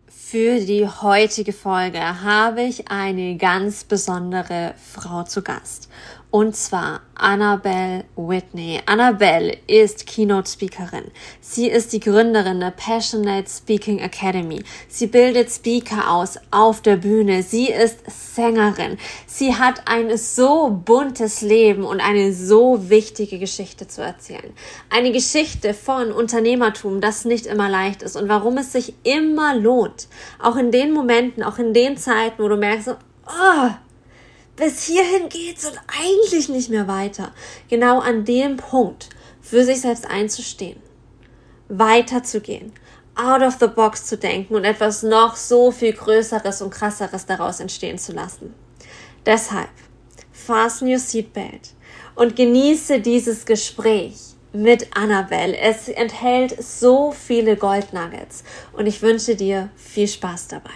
Für die heutige Folge habe ich eine ganz besondere Frau zu Gast. Und zwar Annabelle Whitney. Annabelle ist Keynote-Speakerin. Sie ist die Gründerin der Passionate Speaking Academy. Sie bildet Speaker aus auf der Bühne. Sie ist Sängerin. Sie hat ein so buntes Leben und eine so wichtige Geschichte zu erzählen. Eine Geschichte von Unternehmertum, das nicht immer leicht ist und warum es sich immer lohnt. Auch in den Momenten, auch in den Zeiten, wo du merkst, bis hierhin geht's und eigentlich nicht mehr weiter. Genau an dem Punkt für sich selbst einzustehen, weiterzugehen, out of the box zu denken und etwas noch so viel Größeres und Krasseres daraus entstehen zu lassen. Deshalb, fasten your seatbelt und genieße dieses Gespräch mit Annabelle. Es enthält so viele Goldnuggets und ich wünsche dir viel Spaß dabei.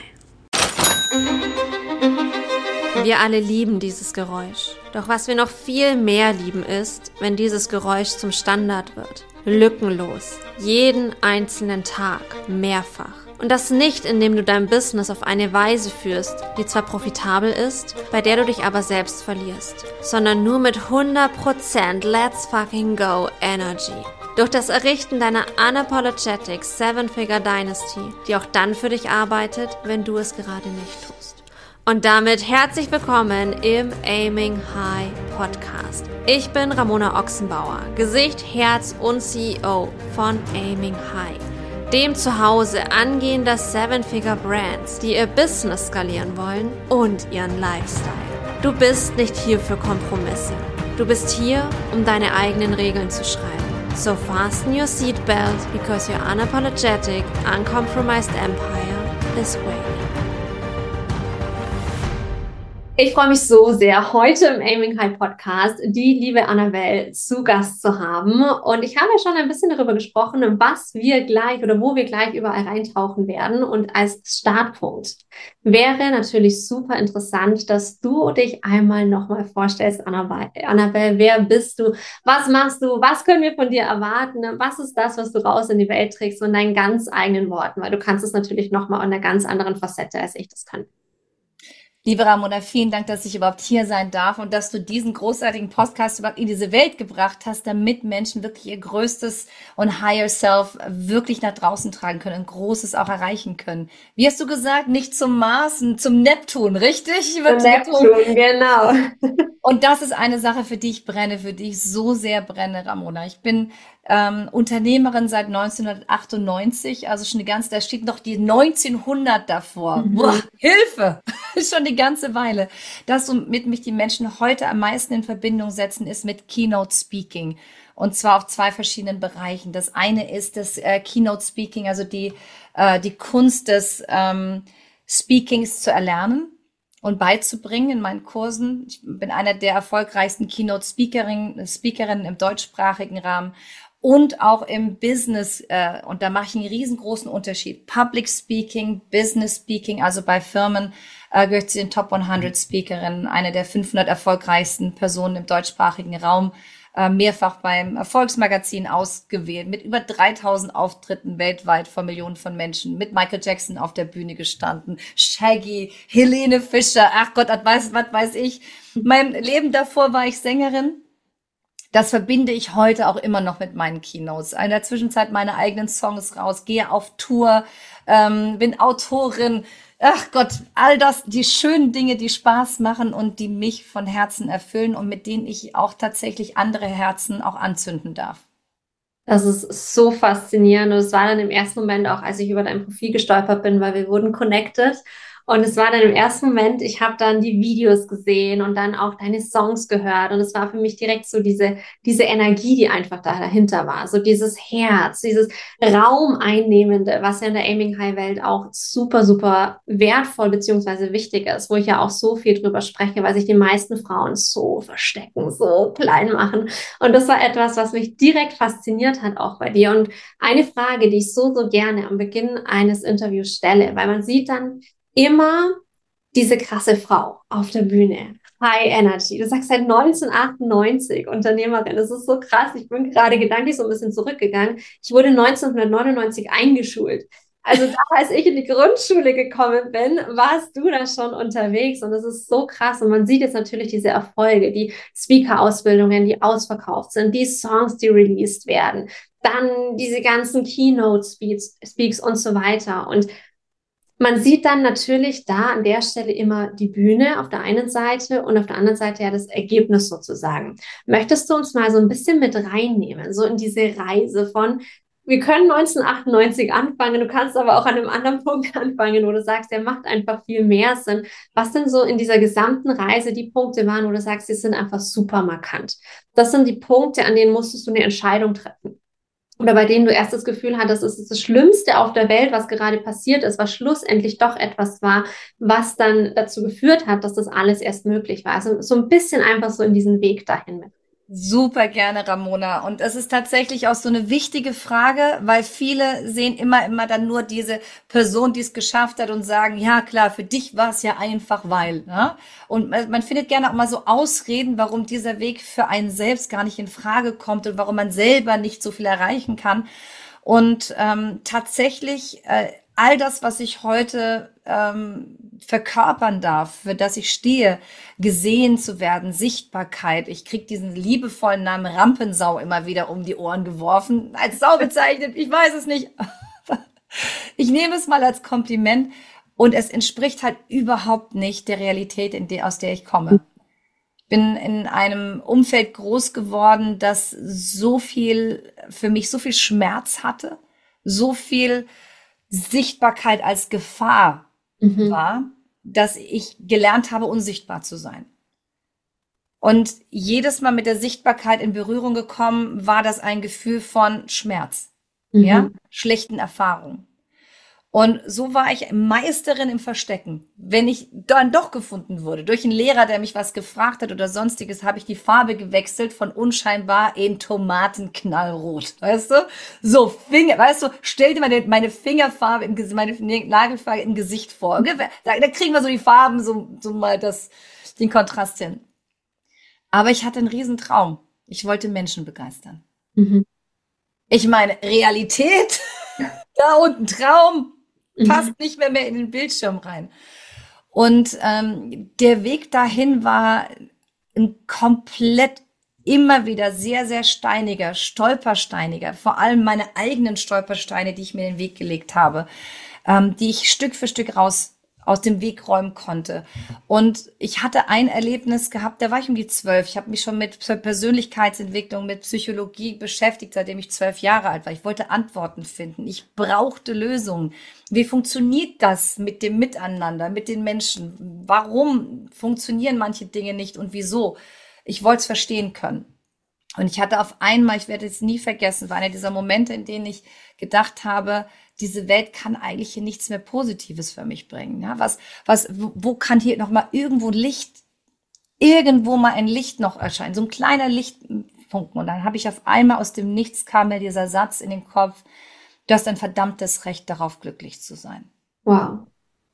Wir alle lieben dieses Geräusch. Doch was wir noch viel mehr lieben ist, wenn dieses Geräusch zum Standard wird. Lückenlos. Jeden einzelnen Tag. Mehrfach. Und das nicht, indem du dein Business auf eine Weise führst, die zwar profitabel ist, bei der du dich aber selbst verlierst, sondern nur mit 100% Let's fucking go Energy. Durch das Errichten deiner Unapologetic Seven-Figure Dynasty, die auch dann für dich arbeitet, wenn du es gerade nicht tust. Und damit herzlich willkommen im Aiming High Podcast. Ich bin Ramona Ochsenbauer, Gesicht, Herz und CEO von Aiming High, dem Zuhause angehender Seven-Figure Brands, die ihr Business skalieren wollen und ihren Lifestyle. Du bist nicht hier für Kompromisse. Du bist hier, um deine eigenen Regeln zu schreiben. So fasten your seatbelt because your unapologetic, uncompromised empire is waiting. Ich freue mich so sehr, heute im Aiming High Podcast die liebe Annabelle zu Gast zu haben. Und ich habe ja schon ein bisschen darüber gesprochen, was wir gleich oder wo wir gleich überall reintauchen werden. Und als Startpunkt wäre natürlich super interessant, dass du dich einmal nochmal vorstellst, Annabelle, wer bist du? Was machst du? Was können wir von dir erwarten? Was ist das, was du raus in die Welt trägst? So in deinen ganz eigenen Worten, weil du kannst es natürlich nochmal in einer ganz anderen Facette, als ich das kann. Liebe Ramona, vielen Dank, dass ich überhaupt hier sein darf und dass du diesen großartigen Podcast überhaupt in diese Welt gebracht hast, damit Menschen wirklich ihr größtes und higher self wirklich nach draußen tragen können und Großes auch erreichen können. Wie hast du gesagt? Nicht zum Mars, zum Neptun, richtig? Zum Neptun, genau. Und das ist eine Sache, für die ich brenne, für die ich so sehr brenne, Ramona. Ich bin Unternehmerin seit 1998, also schon da steht noch die 1900 davor. Boah, Hilfe! Schon die ganze Weile. Das, womit mich die Menschen heute am meisten in Verbindung setzen, ist mit Keynote Speaking. Und zwar auf zwei verschiedenen Bereichen. Das eine ist das Keynote Speaking, also die Kunst des Speakings zu erlernen und beizubringen in meinen Kursen. Ich bin einer der erfolgreichsten Keynote Speakerinnen im deutschsprachigen Rahmen und auch im Business. Und da mache ich einen riesengroßen Unterschied. Public Speaking, Business Speaking, also bei Firmen gehört zu den Top 100 Speakerinnen, eine der 500 erfolgreichsten Personen im deutschsprachigen Raum, mehrfach beim Erfolgsmagazin ausgewählt, mit über 3000 Auftritten weltweit vor Millionen von Menschen, mit Michael Jackson auf der Bühne gestanden, Shaggy, Helene Fischer, ach Gott, was weiß ich. Mein Leben davor war ich Sängerin. Das verbinde ich heute auch immer noch mit meinen Keynotes. In der Zwischenzeit meine eigenen Songs raus, gehe auf Tour, bin Autorin. Ach Gott, all das, die schönen Dinge, die Spaß machen und die mich von Herzen erfüllen und mit denen ich auch tatsächlich andere Herzen auch anzünden darf. Das ist so faszinierend. Und es war dann im ersten Moment auch, als ich über dein Profil gestolpert bin, weil wir wurden connected. Und es war dann im ersten Moment, ich habe dann die Videos gesehen und dann auch deine Songs gehört. Und es war für mich direkt so diese Energie, die einfach dahinter war. So dieses Herz, dieses Raumeinnehmende, was ja in der Aiming High Welt auch super, super wertvoll beziehungsweise wichtig ist, wo ich ja auch so viel drüber spreche, weil sich die meisten Frauen so verstecken, so klein machen. Und das war etwas, was mich direkt fasziniert hat auch bei dir. Und eine Frage, die ich so, so gerne am Beginn eines Interviews stelle, weil man sieht dann immer diese krasse Frau auf der Bühne. High Energy. Du sagst seit 1998 Unternehmerin. Das ist so krass. Ich bin gerade gedanklich so ein bisschen zurückgegangen. Ich wurde 1999 eingeschult. Also da, als ich in die Grundschule gekommen bin, warst du da schon unterwegs und das ist so krass. Und man sieht jetzt natürlich diese Erfolge, die Speaker-Ausbildungen, die ausverkauft sind, die Songs, die released werden, dann diese ganzen Keynote-Speaks und so weiter. Und man sieht dann natürlich da an der Stelle immer die Bühne auf der einen Seite und auf der anderen Seite ja das Ergebnis sozusagen. Möchtest du uns mal so ein bisschen mit reinnehmen, so in diese Reise von, wir können 1998 anfangen, du kannst aber auch an einem anderen Punkt anfangen, wo du sagst, der macht einfach viel mehr Sinn. Was denn so in dieser gesamten Reise die Punkte waren, wo du sagst, die sind einfach super markant? Das sind die Punkte, an denen musstest du eine Entscheidung treffen oder bei denen du erst das Gefühl hattest, es ist das Schlimmste auf der Welt, was gerade passiert ist, was schlussendlich doch etwas war, was dann dazu geführt hat, dass das alles erst möglich war. Also so ein bisschen einfach so in diesen Weg dahin mit. Super gerne, Ramona. Und es ist tatsächlich auch so eine wichtige Frage, weil viele sehen immer dann nur diese Person, die es geschafft hat und sagen, ja klar, für dich war es ja einfach, weil. Ne? Und man findet gerne auch mal so Ausreden, warum dieser Weg für einen selbst gar nicht in Frage kommt und warum man selber nicht so viel erreichen kann. Und tatsächlich all das, was ich heute verkörpern darf, für das ich stehe, gesehen zu werden, Sichtbarkeit. Ich krieg diesen liebevollen Namen Rampensau immer wieder um die Ohren geworfen, als Sau bezeichnet, ich weiß es nicht. Ich nehme es mal als Kompliment und es entspricht halt überhaupt nicht der Realität, aus der ich komme. Ich bin in einem Umfeld groß geworden, das so viel, für mich so viel Schmerz hatte, so viel Sichtbarkeit als Gefahr Mhm. war, dass ich gelernt habe, unsichtbar zu sein. Und jedes Mal mit der Sichtbarkeit in Berührung gekommen, war das ein Gefühl von Schmerz, ja, Mhm. schlechten Erfahrungen. Und so war ich Meisterin im Verstecken. Wenn ich dann doch gefunden wurde, durch einen Lehrer, der mich was gefragt hat oder sonstiges, habe ich die Farbe gewechselt von unscheinbar in Tomatenknallrot. Weißt du? So, weißt du, stell dir meine Fingerfarbe, meine Nagelfarbe im Gesicht vor. Da kriegen wir so die Farben, so mal den Kontrast hin. Aber ich hatte einen Riesentraum. Ich wollte Menschen begeistern. Mhm. Ich meine, Realität, da unten Traum, Mhm. passt nicht mehr in den Bildschirm rein. Und der Weg dahin war ein komplett immer wieder sehr, sehr steiniger, stolpersteiniger. Vor allem meine eigenen Stolpersteine, die ich mir in den Weg gelegt habe, die ich Stück für Stück aus dem Weg räumen konnte. Und ich hatte ein Erlebnis gehabt, da war ich um die 12. Ich habe mich schon mit Persönlichkeitsentwicklung, mit Psychologie beschäftigt, seitdem ich 12 Jahre alt war. Ich wollte Antworten finden. Ich brauchte Lösungen. Wie funktioniert das mit dem Miteinander, mit den Menschen? Warum funktionieren manche Dinge nicht und wieso? Ich wollte es verstehen können. Und ich hatte auf einmal, ich werde es nie vergessen, war einer dieser Momente, in denen ich gedacht habe, diese Welt kann eigentlich hier nichts mehr Positives für mich bringen. Ja, wo kann hier noch mal irgendwo mal ein Licht noch erscheinen, so ein kleiner Lichtpunkt. Und dann habe ich auf einmal aus dem Nichts kam mir dieser Satz in den Kopf: Du hast ein verdammtes Recht darauf, glücklich zu sein. Wow.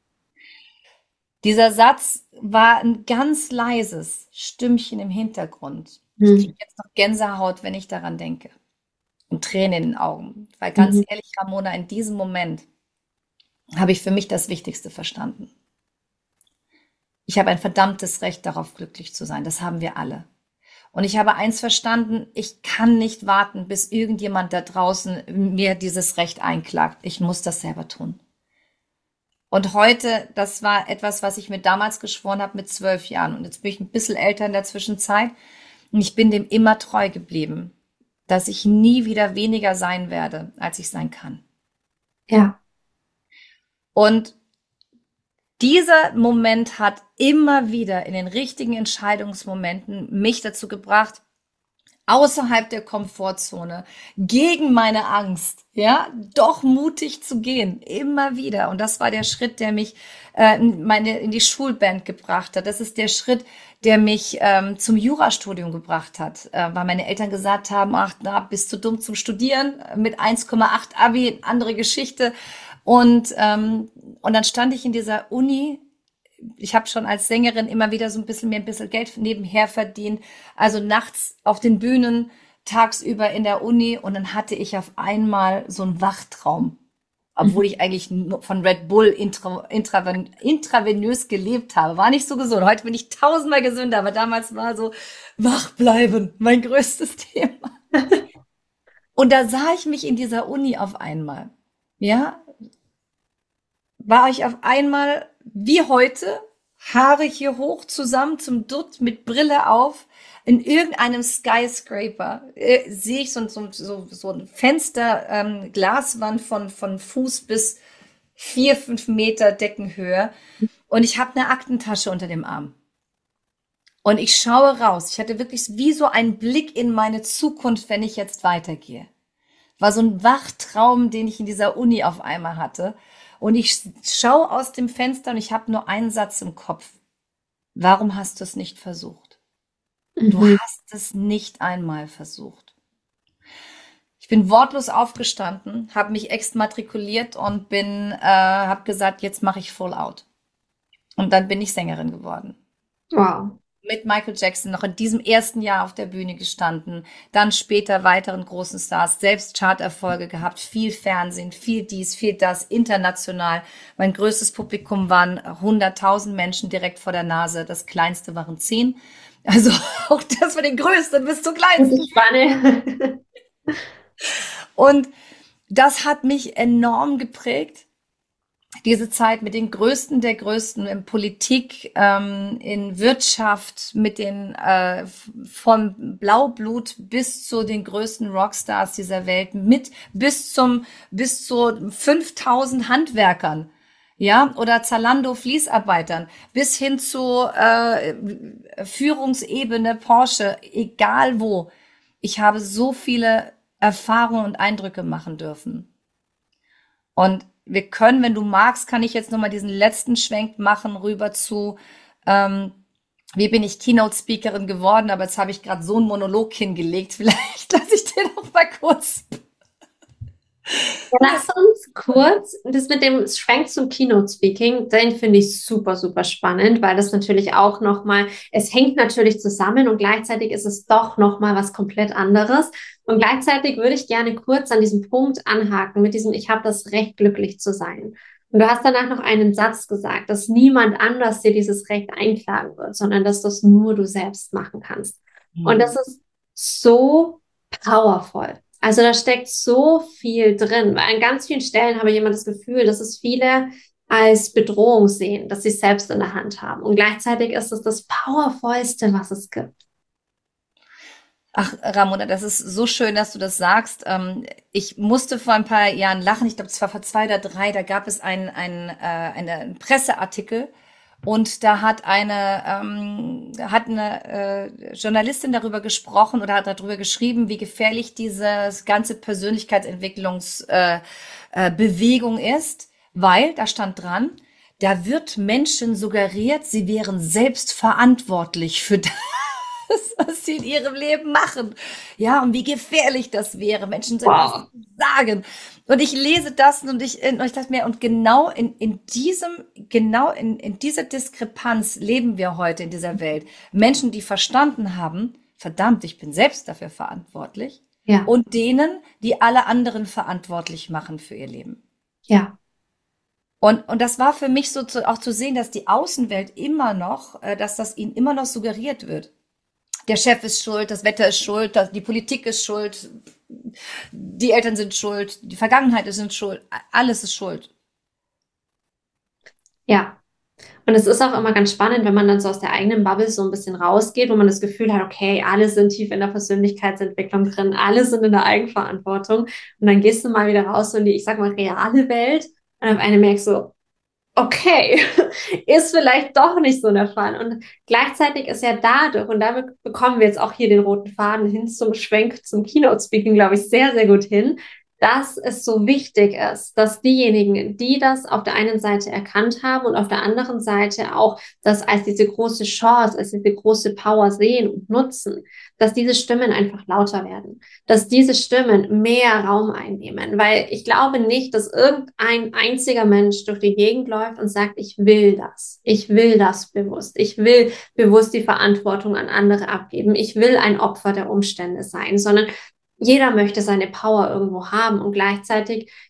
Dieser Satz war ein ganz leises Stimmchen im Hintergrund. Ich kriege Mhm. jetzt noch Gänsehaut, wenn ich daran denke. Und Tränen in den Augen. Weil ganz Mhm. ehrlich, Ramona, in diesem Moment habe ich für mich das Wichtigste verstanden. Ich habe ein verdammtes Recht darauf, glücklich zu sein. Das haben wir alle. Und ich habe eins verstanden: Ich kann nicht warten, bis irgendjemand da draußen mir dieses Recht einklagt. Ich muss das selber tun. Und heute, das war etwas, was ich mir damals geschworen habe mit 12 Jahren. Und jetzt bin ich ein bisschen älter in der Zwischenzeit. Und ich bin dem immer treu geblieben, dass ich nie wieder weniger sein werde, als ich sein kann. Ja. Und dieser Moment hat immer wieder in den richtigen Entscheidungsmomenten mich dazu gebracht, außerhalb der Komfortzone, gegen meine Angst, ja, doch mutig zu gehen, immer wieder. Und das war der Schritt, der mich in die Schulband gebracht hat. Das ist der Schritt, der mich zum Jurastudium gebracht hat, weil meine Eltern gesagt haben: Ach, na, bist du dumm zum Studieren, mit 1,8 Abi, andere Geschichte. Und dann stand ich in dieser Uni. Ich habe schon als Sängerin immer wieder so ein bisschen Geld nebenher verdient. Also nachts auf den Bühnen, tagsüber in der Uni. Und dann hatte ich auf einmal so einen Wachtraum. obwohl ich eigentlich nur von Red Bull intravenös gelebt habe. War nicht so gesund. Heute bin ich tausendmal gesünder, aber damals war so wach bleiben mein größtes Thema. Und da sah ich mich in dieser Uni auf einmal. Ja, war ich auf einmal wie heute, Haare hier hoch zusammen zum Dutt mit Brille auf, in irgendeinem Skyscraper sehe ich so ein Fenster, Glaswand von Fuß bis 4, 5 Meter Deckenhöhe und ich habe eine Aktentasche unter dem Arm. Und ich schaue raus. Ich hatte wirklich wie so einen Blick in meine Zukunft, wenn ich jetzt weitergehe. War so ein Wachtraum, den ich in dieser Uni auf einmal hatte. Und ich schaue aus dem Fenster und ich habe nur einen Satz im Kopf. Warum hast du es nicht versucht? Du hast es nicht einmal versucht. Ich bin wortlos aufgestanden, habe mich exmatrikuliert und habe gesagt, jetzt mache ich Full Out. Und dann bin ich Sängerin geworden. Wow. Mit Michael Jackson noch in diesem ersten Jahr auf der Bühne gestanden, dann später weiteren großen Stars, selbst Charterfolge gehabt, viel Fernsehen, viel dies, viel das, international. Mein größtes Publikum waren 100.000 Menschen direkt vor der Nase, das kleinste waren 10. Also auch das für den größten bis zur kleinsten. Spannend. Und das hat mich enorm geprägt. Diese Zeit mit den Größten der Größten in Politik, in Wirtschaft, mit den vom Blaublut bis zu den größten Rockstars dieser Welt, bis zu 5.000 Handwerkern, ja, oder Zalando Fließarbeitern, bis hin zu Führungsebene Porsche, egal wo. Ich habe so viele Erfahrungen und Eindrücke machen dürfen. Und wir können, wenn du magst, kann ich jetzt nochmal diesen letzten Schwenk machen rüber zu, wie bin ich Keynote-Speakerin geworden, aber jetzt habe ich gerade so einen Monolog hingelegt. Vielleicht lasse ich den noch mal kurz. Ja, lass uns kurz, das mit dem Schwenk zum Keynote-Speaking, den finde ich super, super spannend, weil das natürlich auch nochmal, es hängt natürlich zusammen und gleichzeitig ist es doch nochmal was komplett anderes. Und gleichzeitig würde ich gerne kurz an diesem Punkt anhaken, mit diesem, ich habe das Recht, glücklich zu sein. Und du hast danach noch einen Satz gesagt, dass niemand anders dir dieses Recht einklagen wird, sondern dass das nur du selbst machen kannst. Und das ist so powerful. Also da steckt so viel drin, weil an ganz vielen Stellen habe ich immer das Gefühl, dass es viele als Bedrohung sehen, dass sie es selbst in der Hand haben. Und gleichzeitig ist es das Powervollste, was es gibt. Ach, Ramona, das ist so schön, dass du das sagst. Ich musste vor ein paar Jahren lachen. Ich glaube, es war vor 2 oder 3. Da gab es einen Presseartikel und da hat eine Journalistin darüber gesprochen oder hat darüber geschrieben, wie gefährlich diese ganze Persönlichkeitsentwicklungsbewegung ist, weil da stand dran, da wird Menschen suggeriert, sie wären selbst verantwortlich für das, was sie in ihrem Leben machen. Ja, und wie gefährlich das wäre, Menschen Wow. sagen. Und ich lese das und ich dachte mir, und genau in dieser Diskrepanz leben wir heute in dieser Welt. Menschen, die verstanden haben, verdammt, ich bin selbst dafür verantwortlich. Ja. Und denen, die alle anderen verantwortlich machen für ihr Leben. Ja. Und das war für mich so auch zu sehen, dass die Außenwelt immer noch, dass das ihnen immer noch suggeriert wird. Der Chef ist schuld, das Wetter ist schuld, die Politik ist schuld, die Eltern sind schuld, die Vergangenheit ist schuld, alles ist schuld. Ja. Und es ist auch immer ganz spannend, wenn man dann so aus der eigenen Bubble so ein bisschen rausgeht, wo man das Gefühl hat, okay, alle sind tief in der Persönlichkeitsentwicklung drin, alle sind in der Eigenverantwortung. Und dann gehst du mal wieder raus so in die, ich sag mal, reale Welt und auf einmal merkst du, okay, ist vielleicht doch nicht so der Fall. Und gleichzeitig ist ja dadurch, und damit bekommen wir jetzt auch hier den roten Faden hin zum Schwenk zum Keynote-Speaking, glaube ich, sehr, sehr gut hin, dass es so wichtig ist, dass diejenigen, die das auf der einen Seite erkannt haben und auf der anderen Seite auch das als diese große Chance, als diese große Power sehen und nutzen, dass diese Stimmen einfach lauter werden, dass diese Stimmen mehr Raum einnehmen, weil ich glaube nicht, dass irgendein einziger Mensch durch die Gegend läuft und sagt, ich will das bewusst, ich will bewusst die Verantwortung an andere abgeben, ich will ein Opfer der Umstände sein, sondern jeder möchte seine Power irgendwo haben und gleichzeitig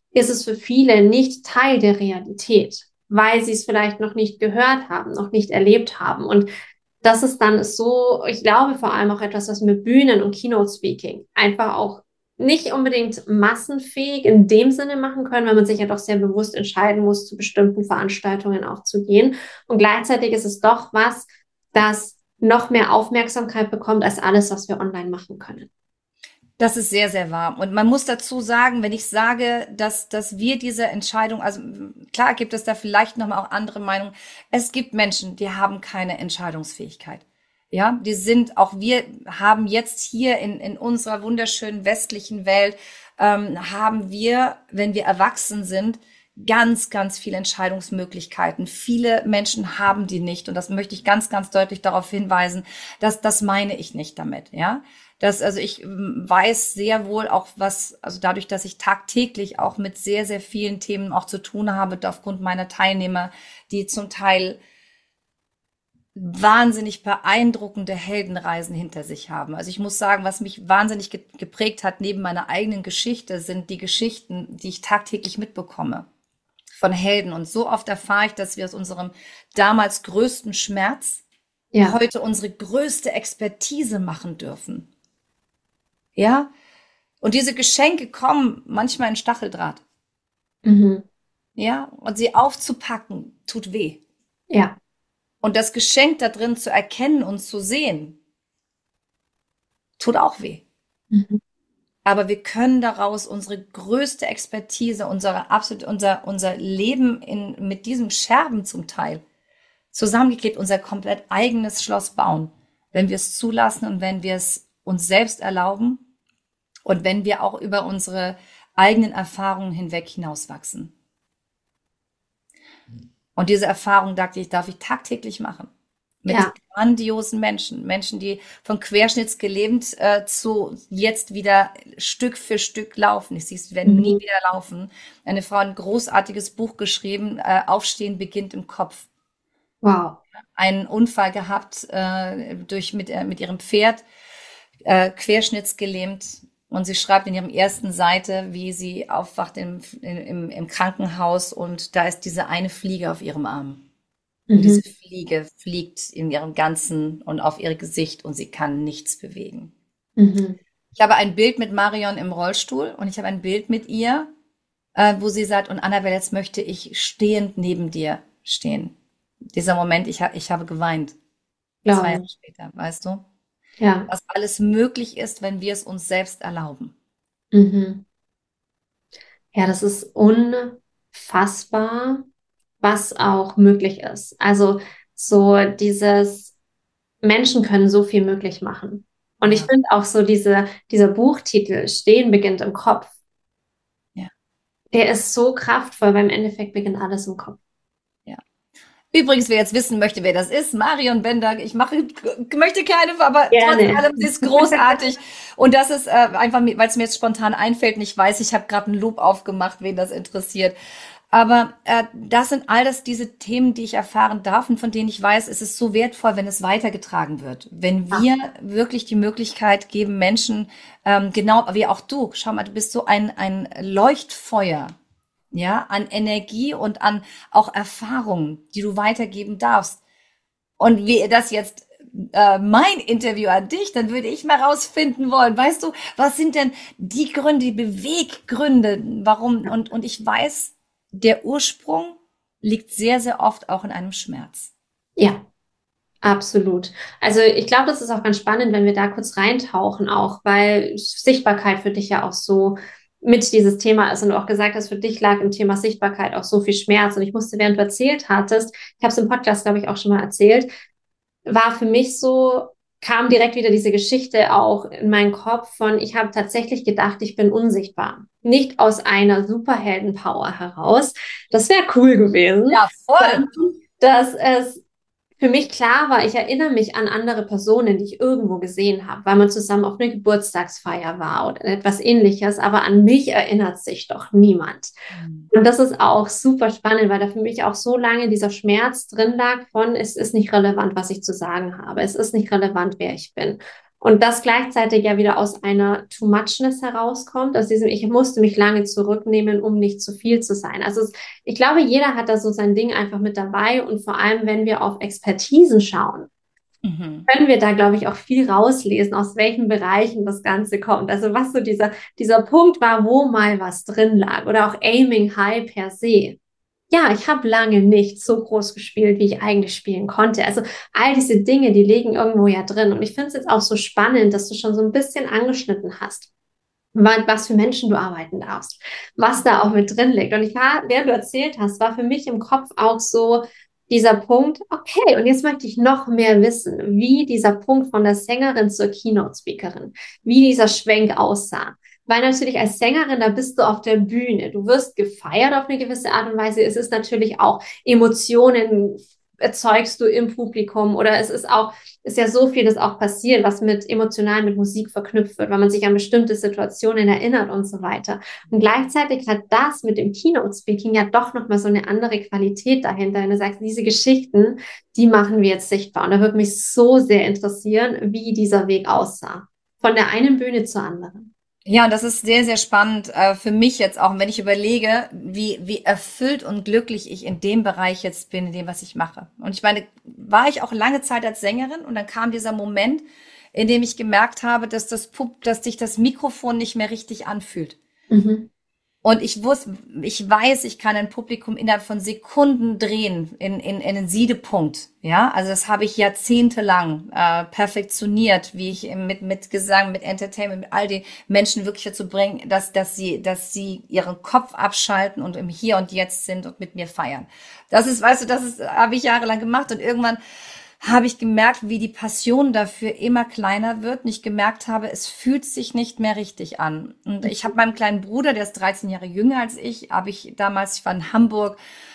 ist es für viele nicht Teil der Realität, weil sie es vielleicht noch nicht gehört haben, noch nicht erlebt haben. Und das ist dann so, ich glaube vor allem auch etwas, was mit Bühnen und Keynote Speaking einfach auch nicht unbedingt massenfähig in dem Sinne machen können, weil man sich ja doch sehr bewusst entscheiden muss, zu bestimmten Veranstaltungen auch zu gehen. Und gleichzeitig ist es doch was, das noch mehr Aufmerksamkeit bekommt als alles, was wir online machen können. Das ist sehr, sehr wahr. Und man muss dazu sagen, wenn ich sage, dass wir diese Entscheidung, also klar gibt es da vielleicht nochmal auch andere Meinungen. Es gibt Menschen, die haben keine Entscheidungsfähigkeit. Ja, die sind, auch wir haben jetzt hier in unserer wunderschönen westlichen Welt, haben wir, wenn wir erwachsen sind, ganz, ganz viele Entscheidungsmöglichkeiten. Viele Menschen haben die nicht. Und das möchte ich ganz, ganz deutlich darauf hinweisen, dass das meine ich nicht damit, ja. Also ich weiß sehr wohl auch was, also dadurch, dass ich tagtäglich auch mit sehr, sehr vielen Themen auch zu tun habe, aufgrund meiner Teilnehmer, die zum Teil wahnsinnig beeindruckende Heldenreisen hinter sich haben. Also ich muss sagen, was mich wahnsinnig geprägt hat, neben meiner eigenen Geschichte, sind die Geschichten, die ich tagtäglich mitbekomme von Helden. Und so oft erfahre ich, dass wir aus unserem damals größten Schmerz heute unsere größte Expertise machen dürfen. Ja, und diese Geschenke kommen manchmal in Stacheldraht. Mhm. Ja, und sie aufzupacken, tut weh. Ja. Und das Geschenk da drin zu erkennen und zu sehen, tut auch weh. Mhm. Aber wir können daraus unsere größte Expertise, unser Leben mit diesem Scherben zum Teil zusammengeklebt, unser komplett eigenes Schloss bauen, wenn wir es zulassen und wenn wir es uns selbst erlauben. Und wenn wir auch über unsere eigenen Erfahrungen hinweg hinauswachsen. Und diese Erfahrung, dachte ich, darf ich tagtäglich machen. Mit grandiosen Menschen. Menschen, die von querschnittsgelähmt zu jetzt wieder Stück für Stück laufen. Ich sehe, sie werden nie wieder laufen. Eine Frau hat ein großartiges Buch geschrieben, Aufstehen beginnt im Kopf. Wow. Einen Unfall gehabt mit ihrem Pferd, querschnittsgelähmt. Und sie schreibt in ihrem ersten Seite, wie sie aufwacht im Krankenhaus und da ist diese eine Fliege auf ihrem Arm. Und diese Fliege fliegt in ihrem Ganzen und auf ihr Gesicht und sie kann nichts bewegen. Ich habe ein Bild mit Marion im Rollstuhl und ich habe ein Bild mit ihr, wo sie sagt, und Annabelle, jetzt möchte ich stehend neben dir stehen. Dieser Moment, ich habe geweint. 2 Jahre später, weißt du? Ja. Was alles möglich ist, wenn wir es uns selbst erlauben. Ja, das ist unfassbar, was auch möglich ist. Also so dieses Menschen können so viel möglich machen. Und ich finde auch so dieser Buchtitel Stehen beginnt im Kopf. Ja. Der ist so kraftvoll, weil im Endeffekt beginnt alles im Kopf. Übrigens, wer jetzt wissen möchte, wer das ist, Marion Bender, möchte keine, aber Gerne. trotz allem, sie ist großartig. Und das ist einfach, weil es mir jetzt spontan einfällt, und ich weiß, ich habe gerade einen Loop aufgemacht, wen das interessiert. Aber das sind diese Themen, die ich erfahren darf und von denen ich weiß, es ist so wertvoll, wenn es weitergetragen wird. Wenn wir wirklich die Möglichkeit geben, Menschen, genau wie auch du, schau mal, du bist so ein Leuchtfeuer. Ja, an Energie und an auch Erfahrungen, die du weitergeben darfst. Und wie das jetzt mein Interview an dich, dann würde ich mal rausfinden wollen, weißt du, was sind denn die Gründe, die Beweggründe, warum? Und ich weiß, der Ursprung liegt sehr, sehr oft auch in einem Schmerz. Ja, absolut. Also ich glaube, das ist auch ganz spannend, wenn wir da kurz reintauchen auch, weil Sichtbarkeit für dich ja auch so mit dieses Thema ist und du auch gesagt hast, für dich lag im Thema Sichtbarkeit auch so viel Schmerz. Und ich musste, während du erzählt hattest, ich habe es im Podcast, glaube ich, auch schon mal erzählt, war für mich so, kam direkt wieder diese Geschichte auch in meinen Kopf von, ich habe tatsächlich gedacht, ich bin unsichtbar. Nicht aus einer Superheldenpower heraus. Das wäre cool gewesen. Ja, voll. Dass es für mich klar war, ich erinnere mich an andere Personen, die ich irgendwo gesehen habe, weil man zusammen auf eine Geburtstagsfeier war oder etwas Ähnliches, aber an mich erinnert sich doch niemand. Und das ist auch super spannend, weil da für mich auch so lange dieser Schmerz drin lag von, es ist nicht relevant, was ich zu sagen habe, es ist nicht relevant, wer ich bin. Und das gleichzeitig ja wieder aus einer Too-Muchness herauskommt, aus diesem, ich musste mich lange zurücknehmen, um nicht zu viel zu sein. Also ich glaube, jeder hat da so sein Ding einfach mit dabei und vor allem, wenn wir auf Expertisen schauen, Mhm. können wir da, glaube ich, auch viel rauslesen, aus welchen Bereichen das Ganze kommt. Also was so dieser Punkt war, wo mal was drin lag oder auch Aiming High per se. Ja, ich habe lange nicht so groß gespielt, wie ich eigentlich spielen konnte. Also all diese Dinge, die liegen irgendwo ja drin. Und ich finde es jetzt auch so spannend, dass du schon so ein bisschen angeschnitten hast, was für Menschen du arbeiten darfst, was da auch mit drin liegt. Und während du erzählt hast, war für mich im Kopf auch so dieser Punkt, okay, und jetzt möchte ich noch mehr wissen, wie dieser Punkt von der Sängerin zur Keynote-Speakerin, wie dieser Schwenk aussah. Weil natürlich als Sängerin, da bist du auf der Bühne, du wirst gefeiert auf eine gewisse Art und Weise. Es ist natürlich auch Emotionen erzeugst du im Publikum oder es ist ja so viel, das auch passiert, was mit emotional mit Musik verknüpft wird, weil man sich an bestimmte Situationen erinnert und so weiter. Und gleichzeitig hat das mit dem Keynote-Speaking ja doch nochmal so eine andere Qualität dahinter. Wenn du sagst, diese Geschichten, die machen wir jetzt sichtbar. Und da würde mich so sehr interessieren, wie dieser Weg aussah. Von der einen Bühne zur anderen. Ja, und das ist sehr, sehr spannend für mich jetzt auch, wenn ich überlege, wie erfüllt und glücklich ich in dem Bereich jetzt bin, in dem, was ich mache. Und ich meine, war ich auch lange Zeit als Sängerin und dann kam dieser Moment, in dem ich gemerkt habe, dass sich das Mikrofon nicht mehr richtig anfühlt. Mhm. Und ich weiß, ich kann ein Publikum innerhalb von Sekunden drehen in einen Siedepunkt. Ja, also das habe ich jahrzehntelang perfektioniert, wie ich mit Gesang, mit Entertainment, mit all den Menschen wirklich dazu bringen, dass sie ihren Kopf abschalten und im Hier und Jetzt sind und mit mir feiern. Weißt du, habe ich jahrelang gemacht und irgendwann habe ich gemerkt, wie die Passion dafür immer kleiner wird und ich gemerkt habe, es fühlt sich nicht mehr richtig an. Und ich habe meinem kleinen Bruder, der ist 13 Jahre jünger als ich, ich war in Hamburg,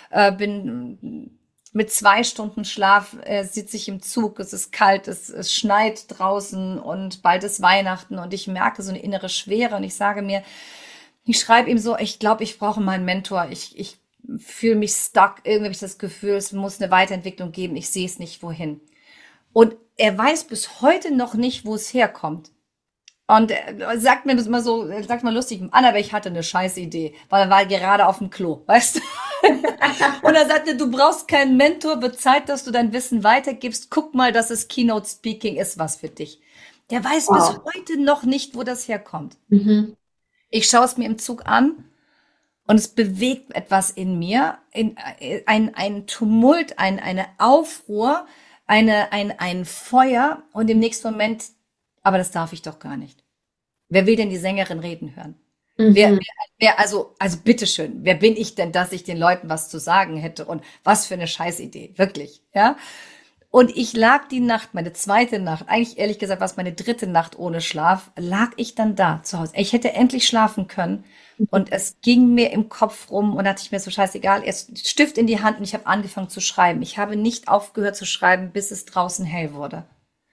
bin mit 2 Stunden Schlaf sitze ich im Zug, es ist kalt, es schneit draußen und bald ist Weihnachten und ich merke so eine innere Schwere und ich sage mir, ich schreibe ihm so, ich glaube, ich brauche mal einen Mentor, ich fühle mich stuck, irgendwie habe ich das Gefühl, es muss eine Weiterentwicklung geben, ich sehe es nicht wohin. Und er weiß bis heute noch nicht, wo es herkommt. Und er sagt mir das immer so, er sagt mal lustig, Annabelle, ich hatte eine scheiß Idee, weil er war gerade auf dem Klo, weißt du? Und er sagte, du brauchst keinen Mentor, wird Zeit, dass du dein Wissen weitergibst. Guck mal, dass es Keynote Speaking ist was für dich. Der weiß bis Wow. heute noch nicht, wo das herkommt. Mhm. Ich schaue es mir im Zug an und es bewegt etwas in mir, ein Tumult, eine Aufruhr, ein Feuer und im nächsten Moment, aber das darf ich doch gar nicht. Wer will denn die Sängerin reden hören? Mhm. Also bitteschön, wer bin ich denn, dass ich den Leuten was zu sagen hätte und was für eine Scheißidee, wirklich, ja? Und ich lag die Nacht, meine zweite Nacht, eigentlich ehrlich gesagt war es meine dritte Nacht ohne Schlaf, lag ich dann da zu Hause. Ich hätte endlich schlafen können und es ging mir im Kopf rum und dachte ich mir so scheißegal, erst Stift in die Hand und ich habe angefangen zu schreiben. Ich habe nicht aufgehört zu schreiben, bis es draußen hell wurde.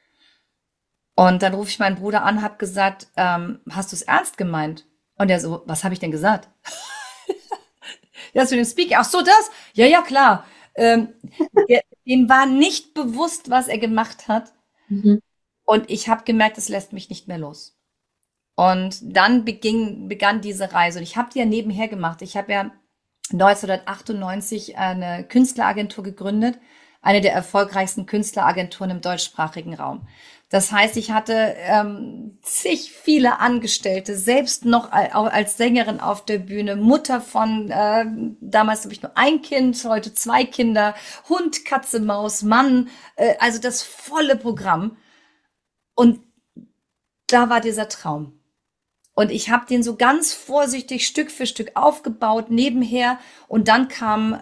Und dann rufe ich meinen Bruder an, habe gesagt, hast du es ernst gemeint? Und er so, was habe ich denn gesagt? Das mit dem Speaking. Ach so, das? Ja, ja, klar. Ähm, dem war nicht bewusst, was er gemacht hat. Mhm. Und ich habe gemerkt, es lässt mich nicht mehr los. Und dann begann diese Reise. Und ich habe die ja nebenher gemacht. Ich habe ja 1998 eine Künstleragentur gegründet, eine der erfolgreichsten Künstleragenturen im deutschsprachigen Raum. Das heißt, ich hatte zig viele Angestellte, selbst noch als Sängerin auf der Bühne, Mutter von, damals habe ich nur ein Kind, heute 2 Kinder, Hund, Katze, Maus, Mann, also das volle Programm. Und da war dieser Traum. Und ich habe den so ganz vorsichtig Stück für Stück aufgebaut nebenher. Und dann kam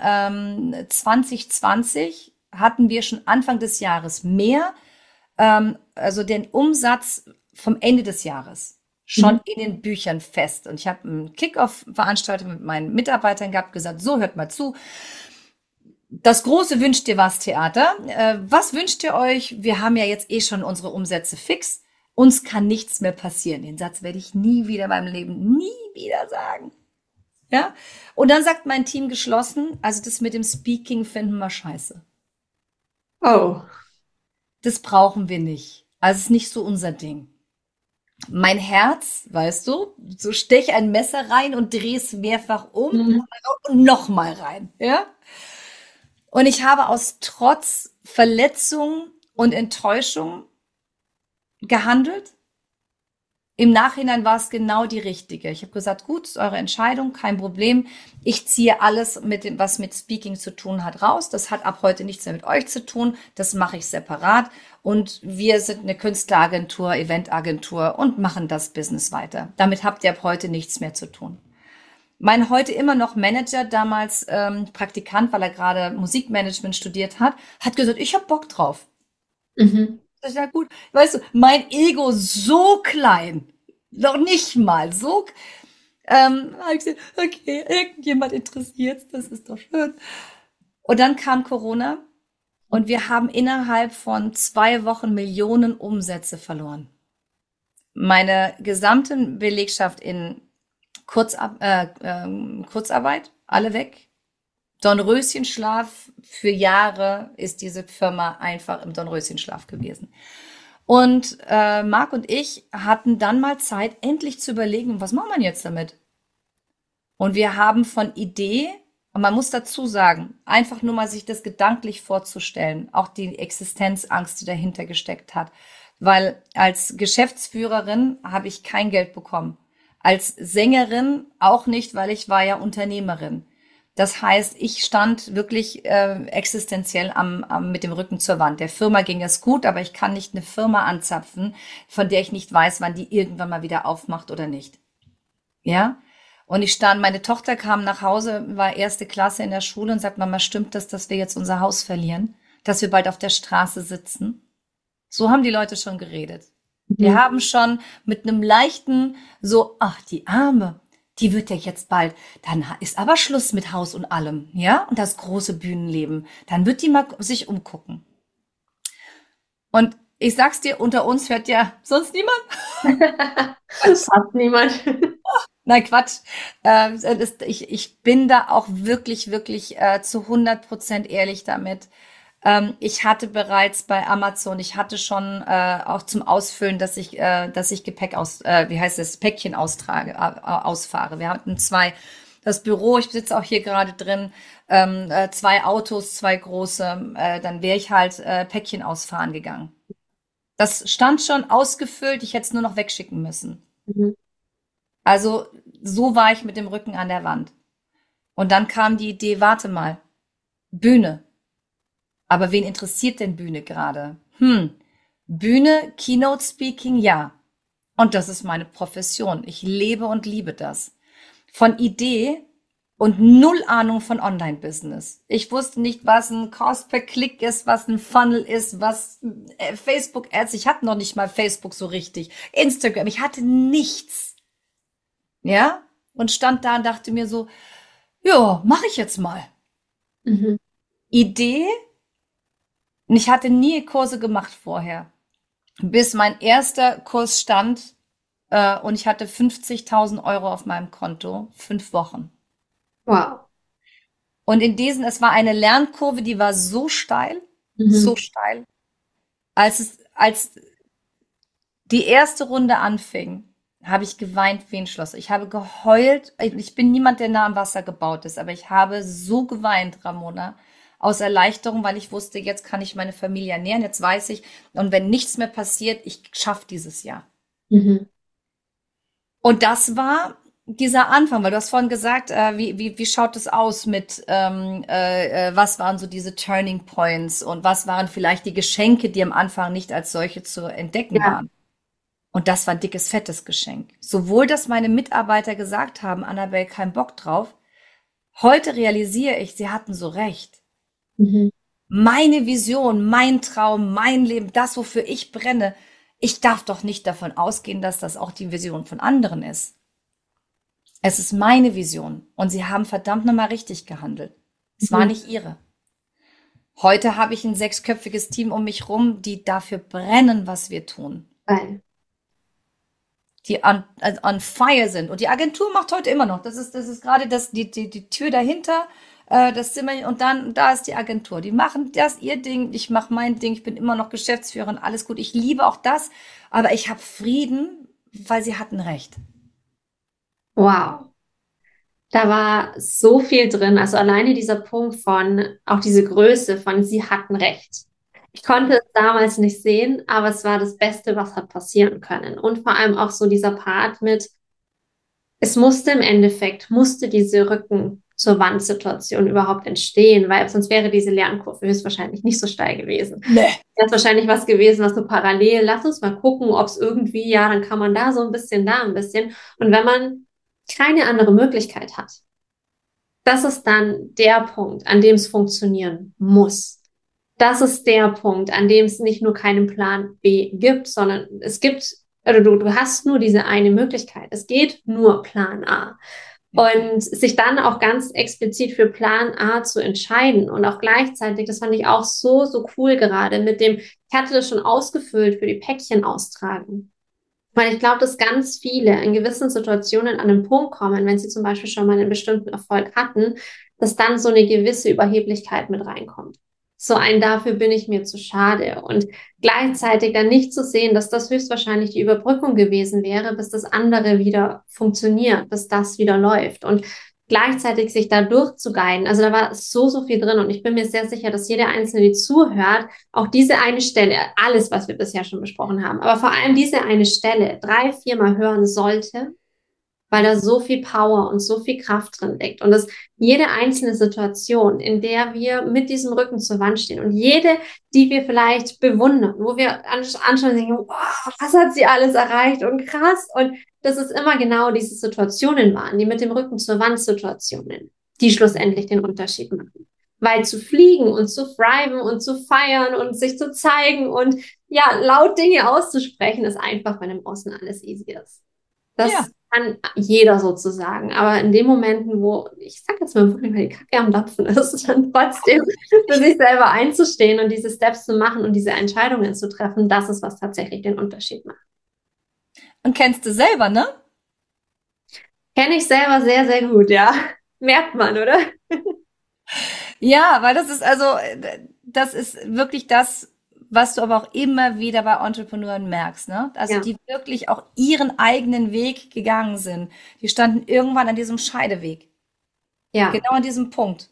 2020, hatten wir schon Anfang des Jahres mehr, also den Umsatz vom Ende des Jahres Mhm. schon in den Büchern fest. Und ich habe eine Kick-Off-Veranstaltung mit meinen Mitarbeitern gehabt, gesagt, so hört mal zu. Das große Wünscht dir was Theater. Was wünscht ihr euch? Wir haben ja jetzt eh schon unsere Umsätze fix. Uns kann nichts mehr passieren. Den Satz werde ich nie wieder in meinem Leben, nie wieder sagen. Ja? Und dann sagt mein Team geschlossen, also das mit dem Speaking finden wir scheiße. Oh. Das brauchen wir nicht. Also es ist nicht so unser Ding. Mein Herz, weißt du, so stech ein Messer rein und dreh es mehrfach um Mhm. und nochmal rein, ja? Und ich habe aus Trotz, Verletzung und Enttäuschung gehandelt. Im Nachhinein war es genau die richtige. Ich habe gesagt, gut, ist eure Entscheidung, kein Problem. Ich ziehe alles mit dem, was mit Speaking zu tun hat, raus. Das hat ab heute nichts mehr mit euch zu tun. Das mache ich separat. Und wir sind eine Künstleragentur, Eventagentur und machen das Business weiter. Damit habt ihr ab heute nichts mehr zu tun. Mein heute immer noch Manager, damals Praktikant, weil er gerade Musikmanagement studiert hat, hat gesagt, ich hab Bock drauf. Mhm. Das ist ja gut. Weißt du, mein Ego so klein, noch nicht mal so. Habe ich gesagt, okay, irgendjemand interessiert's, das ist doch schön. Und dann kam Corona und wir haben innerhalb von 2 Wochen Millionen Umsätze verloren. Meine gesamte Belegschaft in Kurzarbeit, alle weg. Dornröschenschlaf für Jahre ist diese Firma einfach im Dornröschenschlaf gewesen. Und Marc und ich hatten dann mal Zeit, endlich zu überlegen, was machen wir jetzt damit? Und wir haben von Idee, und man muss dazu sagen, einfach nur mal sich das gedanklich vorzustellen, auch die Existenzangst, die dahinter gesteckt hat. Weil als Geschäftsführerin habe ich kein Geld bekommen. Als Sängerin auch nicht, weil ich war ja Unternehmerin. Das heißt, ich stand wirklich existenziell mit dem Rücken zur Wand. Der Firma ging es gut, aber ich kann nicht eine Firma anzapfen, von der ich nicht weiß, wann die irgendwann mal wieder aufmacht oder nicht. Ja? Und meine Tochter kam nach Hause, war erste Klasse in der Schule und sagt, Mama, stimmt das, dass wir jetzt unser Haus verlieren? Dass wir bald auf der Straße sitzen? So haben die Leute schon geredet. Wir Mhm. haben schon mit einem leichten, so, ach, die Arme, die wird ja jetzt bald, dann ist aber Schluss mit Haus und allem, ja? Und das große Bühnenleben. Dann wird die mal sich umgucken. Und ich sag's dir, unter uns hört ja sonst niemand. Quatsch. Fast niemand. Nein, Quatsch. Ich bin da auch wirklich, wirklich zu 100% ehrlich damit. Ich hatte bereits bei Amazon, ich hatte schon auch zum Ausfüllen, dass ich Gepäck wie heißt es, Päckchen ausfahre. Wir hatten das Büro, ich sitze auch hier gerade drin, 2 Autos, 2 große, dann wäre ich halt Päckchen ausfahren gegangen. Das stand schon ausgefüllt, ich hätte es nur noch wegschicken müssen. Mhm. Also so war ich mit dem Rücken an der Wand. Und dann kam die Idee, warte mal, Bühne. Aber wen interessiert denn Bühne gerade? Bühne, Keynote Speaking, ja. Und das ist meine Profession. Ich lebe und liebe das. Von Idee und null Ahnung von Online-Business. Ich wusste nicht, was ein Cost per Klick ist, was ein Funnel ist, was Facebook-Ads. Ich hatte noch nicht mal Facebook so richtig. Instagram, ich hatte nichts. Ja? Und stand da und dachte mir so, ja, mache ich jetzt mal. Mhm. Idee. Und ich hatte nie Kurse gemacht vorher, bis mein erster Kurs stand und ich hatte 50.000 Euro auf meinem Konto, 5 Wochen. Wow. Und es war eine Lernkurve, die war so Mhm. steil, als die erste Runde anfing, habe ich geweint wie ein Schloss. Ich habe geheult. Ich bin niemand, der nah am Wasser gebaut ist, aber ich habe so geweint, Ramona, aus Erleichterung, weil ich wusste, jetzt kann ich meine Familie ernähren, jetzt weiß ich, und wenn nichts mehr passiert, ich schaffe dieses Jahr. Mhm. Und das war dieser Anfang, weil du hast vorhin gesagt, wie schaut es aus mit, was waren so diese Turning Points und was waren vielleicht die Geschenke, die am Anfang nicht als solche zu entdecken Ja. waren. Und das war ein dickes, fettes Geschenk. Sowohl, dass meine Mitarbeiter gesagt haben, Annabelle, kein Bock drauf. Heute realisiere ich, sie hatten so recht. Mhm. Meine Vision, mein Traum, mein Leben, das, wofür ich brenne. Ich darf doch nicht davon ausgehen, dass das auch die Vision von anderen ist. Es ist meine Vision und sie haben verdammt nochmal richtig gehandelt. Es war Mhm. nicht ihre. Heute habe ich ein 6-köpfiges Team um mich rum, die dafür brennen, was wir tun. Geil. Die on fire sind. Und die Agentur macht heute immer noch. Das ist gerade die Tür dahinter. das Zimmer und dann, da ist die Agentur. Die machen das ihr Ding, ich mache mein Ding, ich bin immer noch Geschäftsführerin, alles gut. Ich liebe auch das, aber ich habe Frieden, weil sie hatten recht. Wow. Da war so viel drin. Also alleine dieser Punkt von, auch diese Größe von, sie hatten recht. Ich konnte es damals nicht sehen, aber es war das Beste, was hat passieren können. Und vor allem auch so dieser Part mit, es musste im Endeffekt, musste diese Rücken zur Wand-Situation überhaupt entstehen, weil sonst wäre diese Lernkurve höchstwahrscheinlich nicht so steil gewesen. Nee. Das ist wahrscheinlich was gewesen, was so parallel, lass uns mal gucken, ob es irgendwie, ja, dann kann man da so ein bisschen, da ein bisschen. Und wenn man keine andere Möglichkeit hat, das ist dann der Punkt, an dem es funktionieren muss. Das ist der Punkt, an dem es nicht nur keinen Plan B gibt, sondern es gibt, oder du hast nur diese eine Möglichkeit. Es geht nur Plan A. Und sich dann auch ganz explizit für Plan A zu entscheiden und auch gleichzeitig, das fand ich auch so, so cool gerade mit dem, ich hatte das schon ausgefüllt für die Päckchen austragen. Weil ich glaube, dass ganz viele in gewissen Situationen an den Punkt kommen, wenn sie zum Beispiel schon mal einen bestimmten Erfolg hatten, dass dann so eine gewisse Überheblichkeit mit reinkommt. So ein dafür bin ich mir zu schade. Und gleichzeitig dann nicht zu sehen, dass das höchstwahrscheinlich die Überbrückung gewesen wäre, bis das andere wieder funktioniert, bis das wieder läuft. Und gleichzeitig sich da durchzuguiden. Also da war so, so viel drin. Und ich bin mir sehr sicher, dass jeder Einzelne, die zuhört, auch diese eine Stelle, alles, was wir bisher schon besprochen haben, aber vor allem diese eine Stelle 3, 4 Mal hören sollte, weil da so viel Power und so viel Kraft drin liegt. Und dass jede einzelne Situation, in der wir mit diesem Rücken zur Wand stehen und jede, die wir vielleicht bewundern, wo wir anschauen und denken, wow, was hat sie alles erreicht und krass. Und dass es immer genau diese Situationen waren, die mit dem Rücken zur Wand Situationen, die schlussendlich den Unterschied machen. Weil zu fliegen und zu thriven und zu feiern und sich zu zeigen und ja, laut Dinge auszusprechen, ist einfach, wenn im Außen alles easy ist. Ja. Das kann jeder sozusagen. Aber in den Momenten, wo, ich sag jetzt mal wirklich, weil die Kacke am Dampfen ist, dann trotzdem für sich selber einzustehen und diese Steps zu machen und diese Entscheidungen zu treffen, das ist, was tatsächlich den Unterschied macht. Und kennst du selber, ne? Kenne ich selber sehr, sehr gut, ja. Merkt man, oder? Ja, weil das ist also, das ist wirklich das, was du aber auch immer wieder bei Entrepreneuren merkst, ne? Also Ja, die wirklich auch ihren eigenen Weg gegangen sind. Die standen irgendwann an diesem Scheideweg. ja, Genau an diesem Punkt.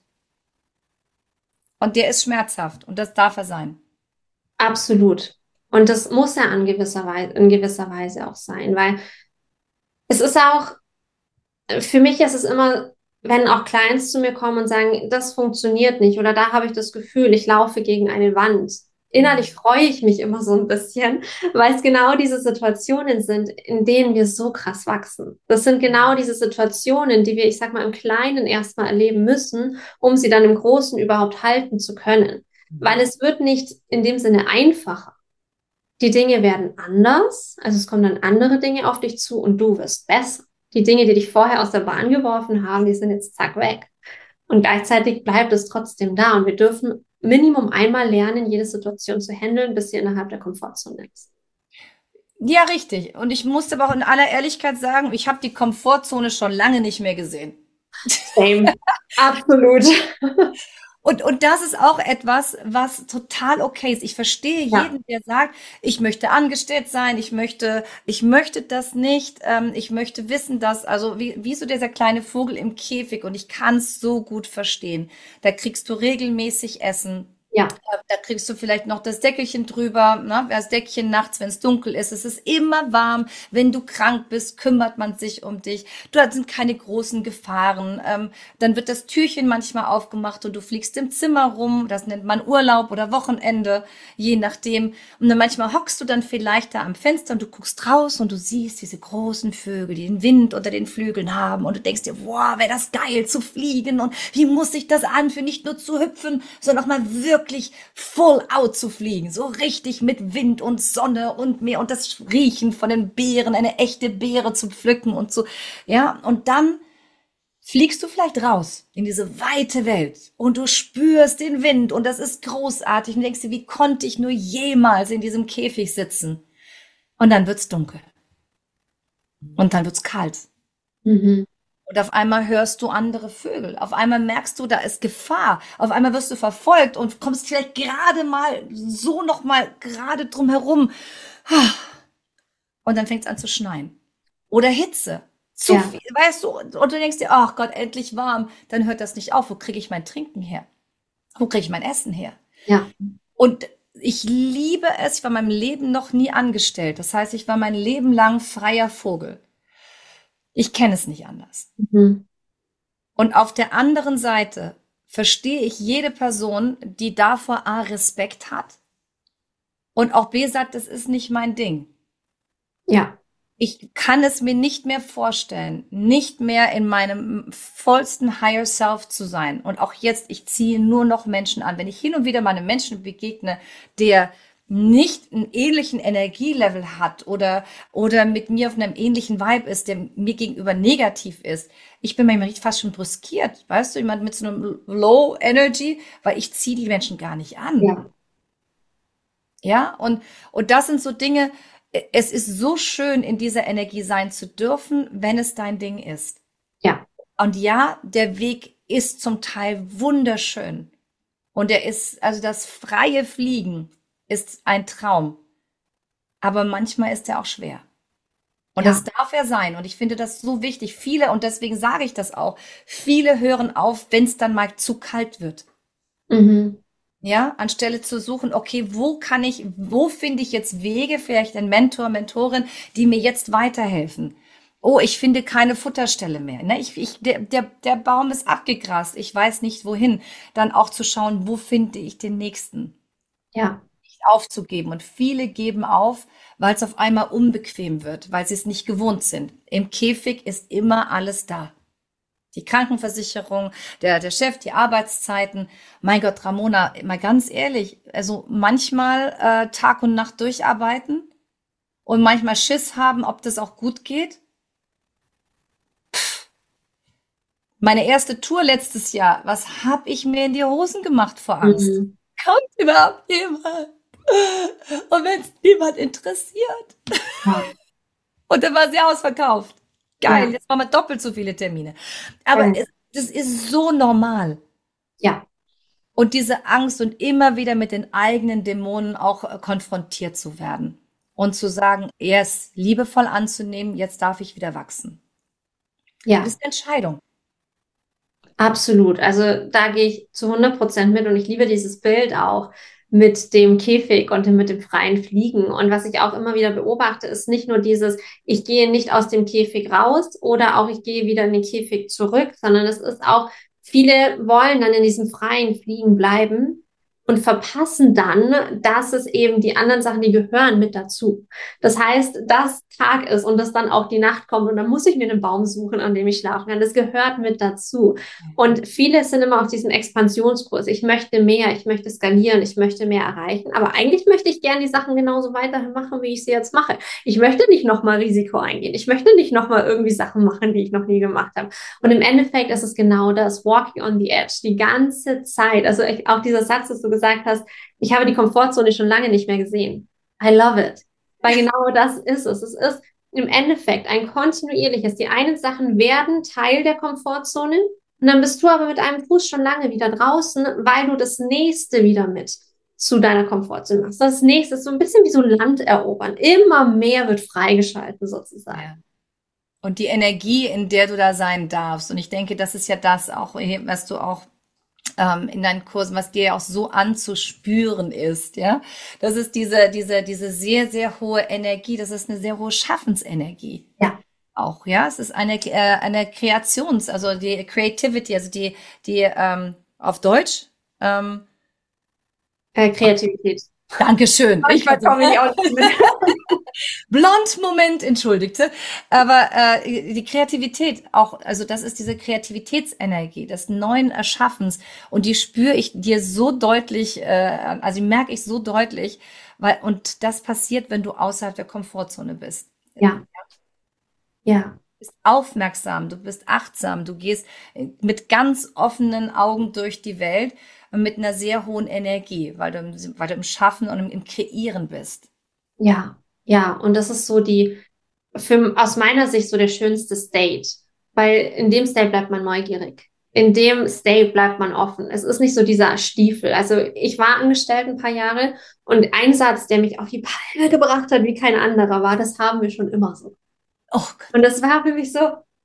Und der ist schmerzhaft und das darf er sein. absolut. Und das muss ja in gewisser Weise auch sein, weil es ist auch, für mich ist es immer, wenn auch Clients zu mir kommen und sagen, das funktioniert nicht oder da habe ich das Gefühl, ich laufe gegen eine Wand. Innerlich freue ich mich immer so ein bisschen, weil es genau diese Situationen sind, in denen wir so krass wachsen. Das sind genau diese Situationen, die wir, ich sag mal, im Kleinen erstmal erleben müssen, um sie dann im Großen überhaupt halten zu können. Weil es wird nicht in dem Sinne einfacher. Die Dinge werden anders, also es kommen dann andere Dinge auf dich zu und du wirst besser. Die Dinge, die dich vorher aus der Bahn geworfen haben, die sind jetzt zack weg. Und gleichzeitig bleibt es trotzdem da. Und wir dürfen Minimum einmal lernen, jede Situation zu handeln, bis sie innerhalb der Komfortzone ist. Ja, richtig. Und ich musste aber auch in aller Ehrlichkeit sagen, ich habe die Komfortzone schon lange nicht mehr gesehen. Same. Absolut. Und das ist auch etwas, was total okay ist. Ich verstehe Ja, jeden, der sagt, ich möchte angestellt sein, ich möchte das nicht, ich möchte wissen, dass, also wie so dieser kleine Vogel im Käfig und ich kann es so gut verstehen. Da kriegst du regelmäßig Essen. ja, Da kriegst du vielleicht noch das Deckelchen drüber, ne? Das Deckchen nachts, wenn es dunkel ist. Es ist immer warm. Wenn du krank bist, kümmert man sich um dich. Du da sind keine großen Gefahren. Dann wird das Türchen manchmal aufgemacht und du fliegst im Zimmer rum. Das nennt man Urlaub oder Wochenende, je nachdem. Und dann manchmal hockst du dann vielleicht da am Fenster und du guckst raus und du siehst diese großen Vögel, die den Wind unter den Flügeln haben und du denkst dir, wow, wäre das geil zu fliegen und wie muss sich das anfühlen, nicht nur zu hüpfen, sondern auch mal wirklich full out zu fliegen, so richtig mit Wind und Sonne und Meer und das Riechen von den Beeren, eine echte Beere zu pflücken und so, ja, und dann fliegst du vielleicht raus in diese weite Welt und du spürst den Wind und das ist großartig und denkst dir, wie konnte ich nur jemals in diesem Käfig sitzen? Und dann wird's dunkel und dann wird's kalt mhm. Und auf einmal hörst du andere Vögel. Auf einmal merkst du, da ist Gefahr. Auf einmal wirst du verfolgt und kommst vielleicht gerade mal so noch mal gerade drum herum. Und dann fängt es an zu schneien. Oder Hitze. Zu Ja, viel, weißt du, und du denkst dir, ach Gott, endlich warm. Dann hört das nicht auf. Wo kriege ich mein Trinken her? Wo kriege ich mein Essen her? ja. Und ich liebe es, ich war in meinem Leben noch nie angestellt. Das heißt, ich war mein Leben lang freier Vogel. Ich kenne es nicht anders. Mhm. Und auf der anderen Seite verstehe ich jede Person, die davor A, Respekt hat und auch B, sagt, das ist nicht mein Ding. Ja, Ich kann es mir nicht mehr vorstellen, nicht mehr in meinem vollsten Higher Self zu sein. Und auch jetzt, ich ziehe nur noch Menschen an. Wenn ich hin und wieder mal einem Menschen begegne, der nicht einen ähnlichen Energielevel hat oder mit mir auf einem ähnlichen Vibe ist, der mir gegenüber negativ ist. Ich bin manchmal fast schon brüskiert, weißt du, jemand mit so einem Low Energy, weil ich ziehe die Menschen gar nicht an. ja, Ja, und das sind so Dinge, es ist so schön, in dieser Energie sein zu dürfen, wenn es dein Ding ist. ja, Und ja, der Weg ist zum Teil wunderschön. Und er ist, also das freie Fliegen ist ein Traum. Aber manchmal ist er auch schwer. Und das ja. darf er sein. Und ich finde das so wichtig. Viele, und deswegen sage ich das auch, viele hören auf, wenn es dann mal zu kalt wird. Mhm. Ja, anstelle zu suchen, okay, wo finde ich jetzt Wege, vielleicht ein Mentor, Mentorin, die mir jetzt weiterhelfen? Oh, ich finde keine Futterstelle mehr. Ne? Der Baum ist abgegrast. Ich weiß nicht wohin. Dann auch zu schauen, wo finde ich den nächsten? Ja, Nicht aufzugeben. Und viele geben auf, weil es auf einmal unbequem wird, weil sie es nicht gewohnt sind. Im Käfig ist immer alles da. Die Krankenversicherung, der Chef, die Arbeitszeiten. Mein Gott, Ramona, mal ganz ehrlich, also manchmal Tag und Nacht durcharbeiten und manchmal Schiss haben, ob das auch gut geht. Meine erste Tour letztes Jahr, was hab ich mir in die Hosen gemacht vor Angst? mhm. Kommt überhaupt jemand? Und wenn es niemand interessiert. Ja, Und dann war sie ausverkauft. Geil, ja, jetzt machen wir doppelt so viele Termine. Aber ja, das ist so normal. ja, Und diese Angst und immer wieder mit den eigenen Dämonen auch konfrontiert zu werden. Und zu sagen, erst liebevoll anzunehmen, jetzt darf ich wieder wachsen. Das ja. ist eine Entscheidung. Absolut. Also da gehe ich zu 100% mit und ich liebe dieses Bild auch mit dem Käfig und mit dem freien Fliegen. Und was ich auch immer wieder beobachte, ist nicht nur dieses, ich gehe nicht aus dem Käfig raus oder auch ich gehe wieder in den Käfig zurück, sondern es ist auch, viele wollen dann in diesem freien Fliegen bleiben und verpassen dann, dass es eben die anderen Sachen, die gehören mit dazu. Das heißt, dass Tag ist und dass dann auch die Nacht kommt und dann muss ich mir einen Baum suchen, an dem ich schlafen kann. Das gehört mit dazu. Und viele sind immer auf diesem Expansionskurs. Ich möchte mehr, ich möchte skalieren, ich möchte mehr erreichen. Aber eigentlich möchte ich gerne die Sachen genauso weiterhin machen, wie ich sie jetzt mache. Ich möchte nicht nochmal Risiko eingehen. Ich möchte nicht nochmal irgendwie Sachen machen, die ich noch nie gemacht habe. Und im Endeffekt ist es genau das, walking on the edge, die ganze Zeit. Also auch dieser Satz, dass du gesagt hast, ich habe die Komfortzone schon lange nicht mehr gesehen. I love it. Weil genau das ist es. Es ist im Endeffekt ein kontinuierliches. Die einen Sachen werden Teil der Komfortzone und dann bist du aber mit einem Fuß schon lange wieder draußen, weil du das nächste wieder mit zu deiner Komfortzone machst. Das nächste ist so ein bisschen wie so Land erobern. Immer mehr wird freigeschalten sozusagen. Ja. Und die Energie, in der du da sein darfst. Und ich denke, das ist ja das auch, was du auch in deinen Kursen, was dir ja auch so anzuspüren ist, ja. Das ist diese sehr, sehr hohe Energie. Das ist eine sehr hohe Schaffensenergie. Ja, Auch, ja. Es ist eine also die Creativity, also auf Deutsch, Kreativität. Dankeschön. Manchmal komme ich auch nicht mit. Blond-Moment, entschuldigte. Aber die Kreativität auch, also das ist diese Kreativitätsenergie des neuen Erschaffens. Und die spüre ich dir so deutlich, also die merke ich so deutlich, und das passiert, wenn du außerhalb der Komfortzone bist. Ja, ja, Du bist aufmerksam, du bist achtsam, du gehst mit ganz offenen Augen durch die Welt und mit einer sehr hohen Energie, weil du im Schaffen und im Kreieren bist. ja, ja. Und das ist so aus meiner Sicht so der schönste State. Weil in dem State bleibt man neugierig. In dem State bleibt man offen. Es ist nicht so dieser Stiefel. Also ich war angestellt ein paar Jahre und ein Satz, der mich auf die Palme gebracht hat, wie kein anderer war, das haben wir schon immer so. Oh Gott. Und das war für mich so,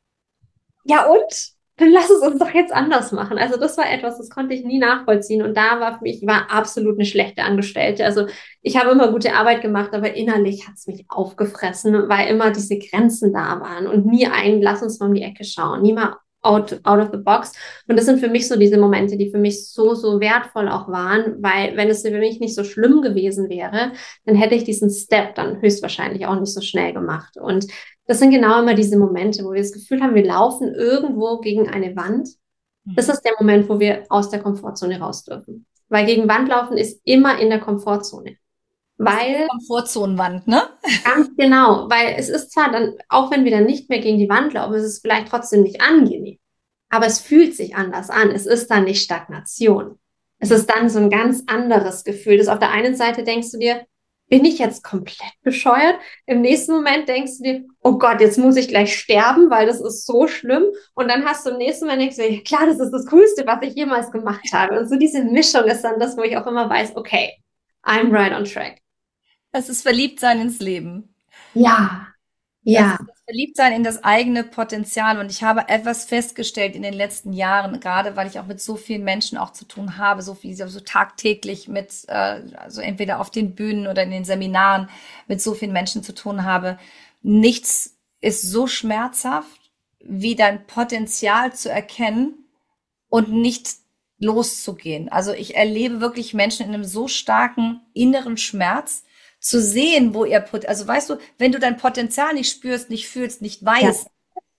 ja und? Dann lass es uns doch jetzt anders machen. Also das war etwas, das konnte ich nie nachvollziehen. Und da war für mich, ich war absolut eine schlechte Angestellte. Also ich habe immer gute Arbeit gemacht, aber innerlich hat es mich aufgefressen, weil immer diese Grenzen da waren und nie ein, lass uns mal um die Ecke schauen, nie mal out of the box. Und das sind für mich so diese Momente, die für mich so, so wertvoll auch waren, weil wenn es für mich nicht so schlimm gewesen wäre, dann hätte ich diesen Step dann höchstwahrscheinlich auch nicht so schnell gemacht. Und das sind genau immer diese Momente, wo wir das Gefühl haben, wir laufen irgendwo gegen eine Wand. Das ist der Moment, wo wir aus der Komfortzone raus dürfen. Weil gegen Wand laufen ist immer in der Komfortzone. Das ist die Weil, Komfortzonenwand, ne? ganz genau, weil es ist zwar dann, auch wenn wir dann nicht mehr gegen die Wand laufen, ist es vielleicht trotzdem nicht angenehm. Aber es fühlt sich anders an. Es ist dann nicht Stagnation. Es ist dann so ein ganz anderes Gefühl. Das auf der einen Seite denkst du dir, bin ich jetzt komplett bescheuert? Im nächsten Moment denkst du dir, oh Gott, jetzt muss ich gleich sterben, weil das ist so schlimm. Und dann hast du im nächsten Moment denkst du dir, ja, klar, das ist das Coolste, was ich jemals gemacht habe. Und so diese Mischung ist dann das, wo ich auch immer weiß, okay, I'm right on track. Das ist Verliebtsein ins Leben. Ja, Das ja, ist das Verliebtsein in das eigene Potenzial. Und ich habe etwas festgestellt in den letzten Jahren, gerade weil ich auch mit so vielen Menschen auch zu tun habe, so viel, so tagtäglich mit, also entweder auf den Bühnen oder in den Seminaren mit so vielen Menschen zu tun habe. Nichts ist so schmerzhaft, wie dein Potenzial zu erkennen und nicht loszugehen. Also ich erlebe wirklich Menschen in einem so starken inneren Schmerz, zu sehen, wo ihr, also weißt du, wenn du dein Potenzial nicht spürst, nicht fühlst, nicht ja, weißt,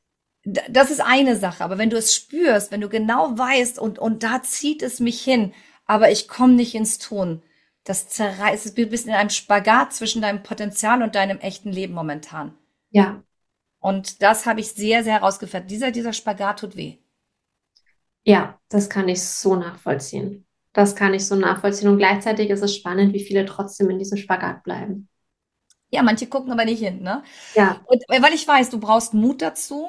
das ist eine Sache. Aber wenn du es spürst, wenn du genau weißt und da zieht es mich hin, aber ich komme nicht ins Tun, das zerreißt, du bist in einem Spagat zwischen deinem Potenzial und deinem echten Leben momentan. ja. Und das habe ich sehr, sehr herausgefährdet. Dieser Spagat tut weh. Ja, das kann ich so nachvollziehen. Das kann ich so nachvollziehen. Und gleichzeitig ist es spannend, wie viele trotzdem in diesem Spagat bleiben. Ja, manche gucken aber nicht hin, ne? Ja, Und weil ich weiß, du brauchst Mut dazu.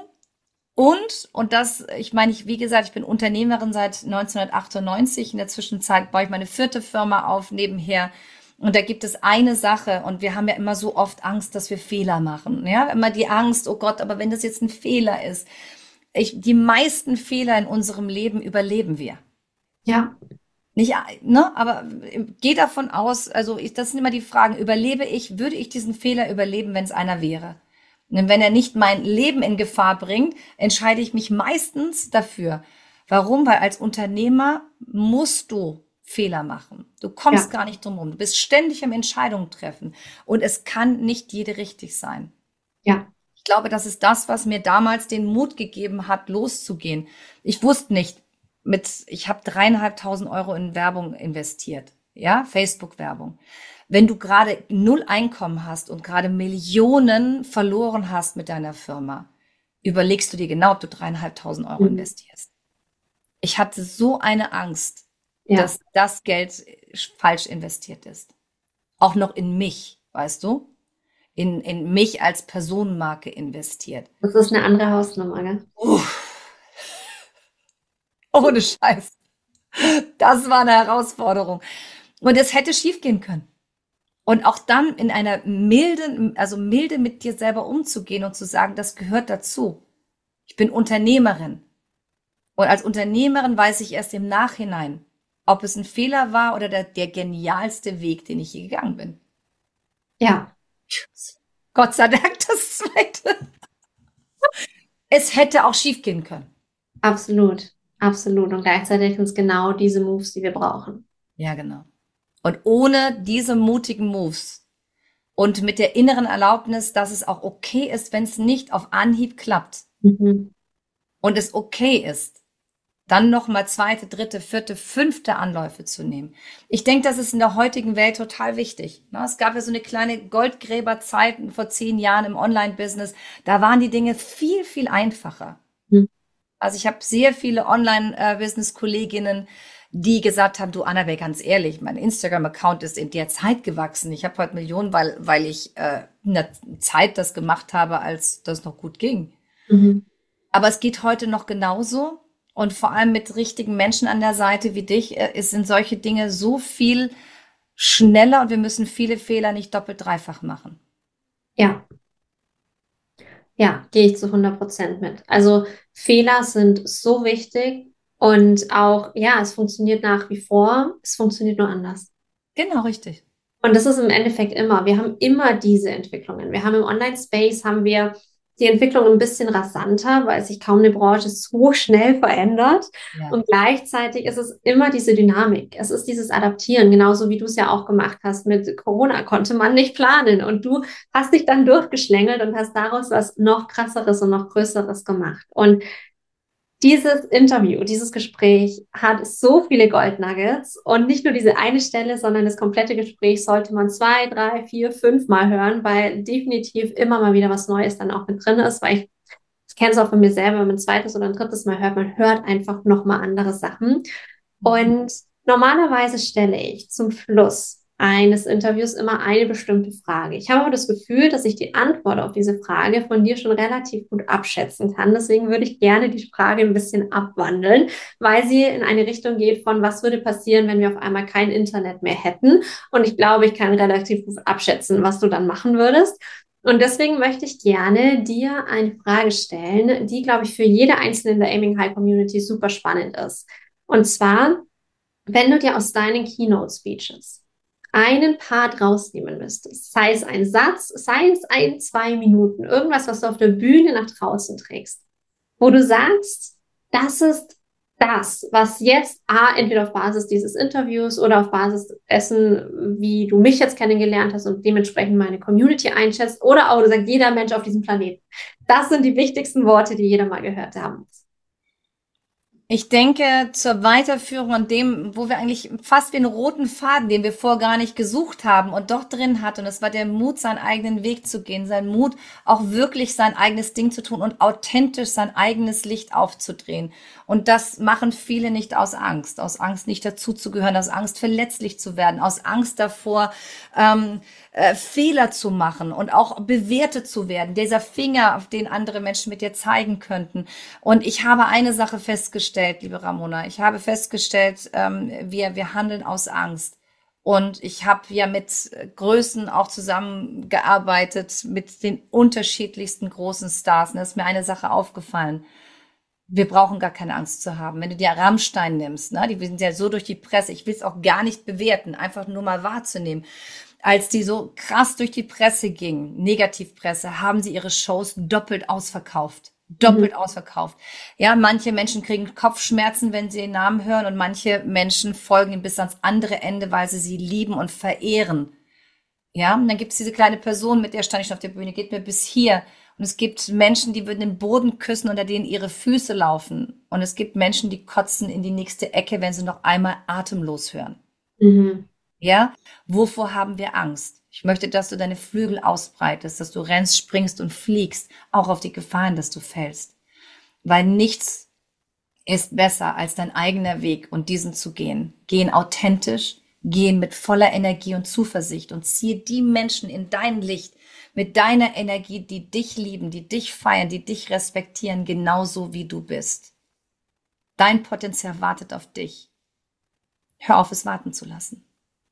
Und das, ich meine, wie gesagt, ich bin Unternehmerin seit 1998. In der Zwischenzeit baue ich meine vierte Firma auf nebenher. Und da gibt es eine Sache, und wir haben ja immer so oft Angst, dass wir Fehler machen. Ja, immer die Angst, oh Gott, aber wenn das jetzt ein Fehler ist. Die meisten Fehler in unserem Leben überleben wir. ja, Nicht, ne, aber geh davon aus, also das sind immer die Fragen, würde ich diesen Fehler überleben, wenn es einer wäre? Und wenn er nicht mein Leben in Gefahr bringt, entscheide ich mich meistens dafür. Warum? Weil als Unternehmer musst du Fehler machen. Du kommst ja, gar nicht drum herum. Du bist ständig am Entscheidungen treffen. Und es kann nicht jede richtig sein. ja, Ich glaube, das ist das, was mir damals den Mut gegeben hat, loszugehen. Ich wusste nicht, ich habe 3.500 € in Werbung investiert. Ja, Facebook-Werbung. Wenn du gerade null Einkommen hast und gerade Millionen verloren hast mit deiner Firma, überlegst du dir genau, ob du 3.500 € mhm, investierst. Ich hatte so eine Angst, ja. dass das Geld falsch investiert ist. Auch noch in mich, weißt du? In mich als Personenmarke investiert. Das ist eine andere Hausnummer, gell? Ohne Scheiß. Das war eine Herausforderung. Und es hätte schiefgehen können. Und auch dann in einer milde mit dir selber umzugehen und zu sagen, das gehört dazu. Ich bin Unternehmerin. Und als Unternehmerin weiß ich erst im Nachhinein, ob es ein Fehler war oder der genialste Weg, den ich je gegangen bin. Ja, Gott sei Dank das Zweite. Es hätte auch schiefgehen können. absolut, absolut. Und gleichzeitig sind es genau diese Moves, die wir brauchen. Ja, genau. Und ohne diese mutigen Moves und mit der inneren Erlaubnis, dass es auch okay ist, wenn es nicht auf Anhieb klappt Mhm. und es okay ist, dann noch mal zweite, dritte, vierte, fünfte Anläufe zu nehmen. Ich denke, das ist in der heutigen Welt total wichtig. Ne? Es gab ja so eine kleine Goldgräberzeit vor 10 Jahren im Online-Business. Da waren die Dinge viel, viel einfacher. Mhm. Also ich habe sehr viele Online-Business-Kolleginnen, die gesagt haben, du Annabelle, ganz ehrlich, mein Instagram-Account ist in der Zeit gewachsen. Ich habe heute Millionen, weil ich in der Zeit das gemacht habe, als das noch gut ging. Mhm. Aber es geht heute noch genauso. Und vor allem mit richtigen Menschen an der Seite wie dich, sind solche Dinge so viel schneller und wir müssen viele Fehler nicht doppelt, dreifach machen. Ja, ja, gehe ich zu 100% mit. Also Fehler sind so wichtig und auch, ja, es funktioniert nach wie vor, es funktioniert nur anders. Genau, richtig. Und das ist im Endeffekt immer, wir haben immer diese Entwicklungen. Wir haben im Online-Space haben wir die Entwicklung ein bisschen rasanter, weil sich kaum eine Branche so schnell verändert. Ja. Und gleichzeitig ist es immer diese Dynamik. Es ist dieses Adaptieren, genauso wie du es ja auch gemacht hast. Mit Corona konnte man nicht planen und du hast dich dann durchgeschlängelt und hast daraus was noch krasseres und noch größeres gemacht. Und dieses Interview, dieses Gespräch hat so viele Goldnuggets und nicht nur diese eine Stelle, sondern das komplette Gespräch sollte man 2, 3, 4, 5 Mal hören, weil definitiv immer mal wieder was Neues dann auch mit drin ist, weil ich kenne es auch von mir selber, wenn man ein zweites oder ein drittes Mal hört, man hört einfach nochmal andere Sachen. Und normalerweise stelle ich zum Schluss eines Interviews immer eine bestimmte Frage. Ich habe aber das Gefühl, dass ich die Antwort auf diese Frage von dir schon relativ gut abschätzen kann. Deswegen würde ich gerne die Frage ein bisschen abwandeln, weil sie in eine Richtung geht von, was würde passieren, wenn wir auf einmal kein Internet mehr hätten? Und ich glaube, ich kann relativ gut abschätzen, was du dann machen würdest. Und deswegen möchte ich gerne dir eine Frage stellen, die, glaube ich, für jede Einzelne in der Aiming High Community super spannend ist. Und zwar, wenn du dir aus deinen Keynote Speeches einen Part rausnehmen müsstest, sei es ein Satz, sei es ein, 2 Minuten, irgendwas, was du auf der Bühne nach draußen trägst, wo du sagst, das ist das, was jetzt entweder auf Basis dieses Interviews oder auf Basis dessen, wie du mich jetzt kennengelernt hast und dementsprechend meine Community einschätzt, oder auch du sagst, jeder Mensch auf diesem Planeten. Das sind die wichtigsten Worte, die jeder mal gehört haben muss. Ich denke, zur Weiterführung an dem, wo wir eigentlich fast wie einen roten Faden, den wir vorher gar nicht gesucht haben und doch drin hat, und es war der Mut, seinen eigenen Weg zu gehen, sein Mut, auch wirklich sein eigenes Ding zu tun und authentisch sein eigenes Licht aufzudrehen. Und das machen viele nicht aus Angst nicht dazuzugehören, aus Angst verletzlich zu werden, aus Angst davor, Fehler zu machen und auch bewertet zu werden. Dieser Finger, auf den andere Menschen mit dir zeigen könnten. Und ich habe eine Sache festgestellt, liebe Ramona. Ich habe festgestellt, wir handeln aus Angst. Und ich habe ja mit Größen auch zusammengearbeitet, mit den unterschiedlichsten großen Stars. Und da ist mir eine Sache aufgefallen. Wir brauchen gar keine Angst zu haben. Wenn du dir Rammstein nimmst, ne, die sind ja so durch die Presse, ich will es auch gar nicht bewerten, einfach nur mal wahrzunehmen. Als die so krass durch die Presse gingen, Negativpresse, haben sie ihre Shows doppelt ausverkauft. Doppelt ausverkauft. Ja, manche Menschen kriegen Kopfschmerzen, wenn sie den Namen hören, und manche Menschen folgen ihm bis ans andere Ende, weil sie lieben und verehren. Ja, und dann gibt es diese kleine Person, mit der stand ich schon auf der Bühne, geht mir bis hier. Und es gibt Menschen, die würden den Boden küssen, unter denen ihre Füße laufen. Und es gibt Menschen, die kotzen in die nächste Ecke, wenn sie noch einmal atemlos hören. Mhm. Ja, wovor haben wir Angst? Ich möchte, dass du deine Flügel ausbreitest, dass du rennst, springst und fliegst, auch auf die Gefahren, dass du fällst. Weil nichts ist besser als dein eigener Weg und diesen zu gehen. Gehen authentisch, gehen mit voller Energie und Zuversicht und ziehe die Menschen in dein Licht mit deiner Energie, die dich lieben, die dich feiern, die dich respektieren, genauso wie du bist. Dein Potenzial wartet auf dich. Hör auf, es warten zu lassen.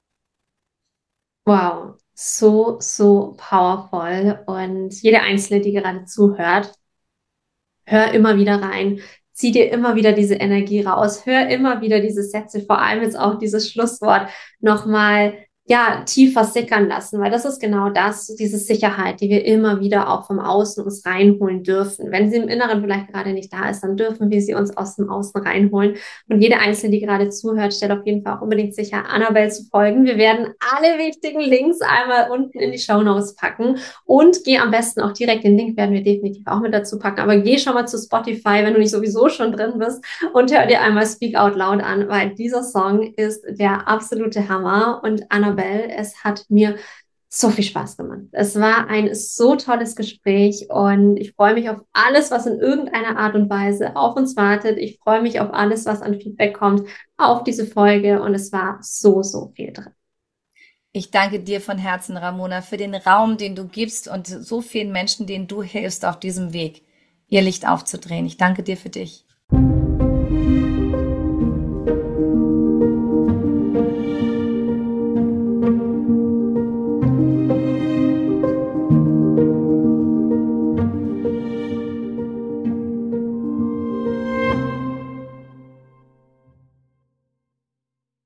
Wow, so, so powerful. Und jede Einzelne, die gerade zuhört, hör immer wieder rein. Zieh dir immer wieder diese Energie raus. Hör immer wieder diese Sätze, vor allem jetzt auch dieses Schlusswort nochmal, ja, tiefer sickern lassen, weil das ist genau das, diese Sicherheit, die wir immer wieder auch vom Außen uns reinholen dürfen. Wenn sie im Inneren vielleicht gerade nicht da ist, dann dürfen wir sie uns aus dem Außen reinholen. Und jede Einzelne, die gerade zuhört, stellt auf jeden Fall auch unbedingt sicher, Annabelle zu folgen. Wir werden alle wichtigen Links einmal unten in die Shownotes packen und geh am besten auch direkt, den Link werden wir definitiv auch mit dazu packen, aber geh schon mal zu Spotify, wenn du nicht sowieso schon drin bist, und hör dir einmal Speak Out Loud an, weil dieser Song ist der absolute Hammer. Und Annabelle, es hat mir so viel Spaß gemacht. Es war ein so tolles Gespräch und ich freue mich auf alles, was in irgendeiner Art und Weise auf uns wartet. Ich freue mich auf alles, was an Feedback kommt auf diese Folge, und es war so, so viel drin. Ich danke dir von Herzen, Ramona, für den Raum, den du gibst und so vielen Menschen, denen du hilfst auf diesem Weg. ihr Licht aufzudrehen. Ich danke dir für dich.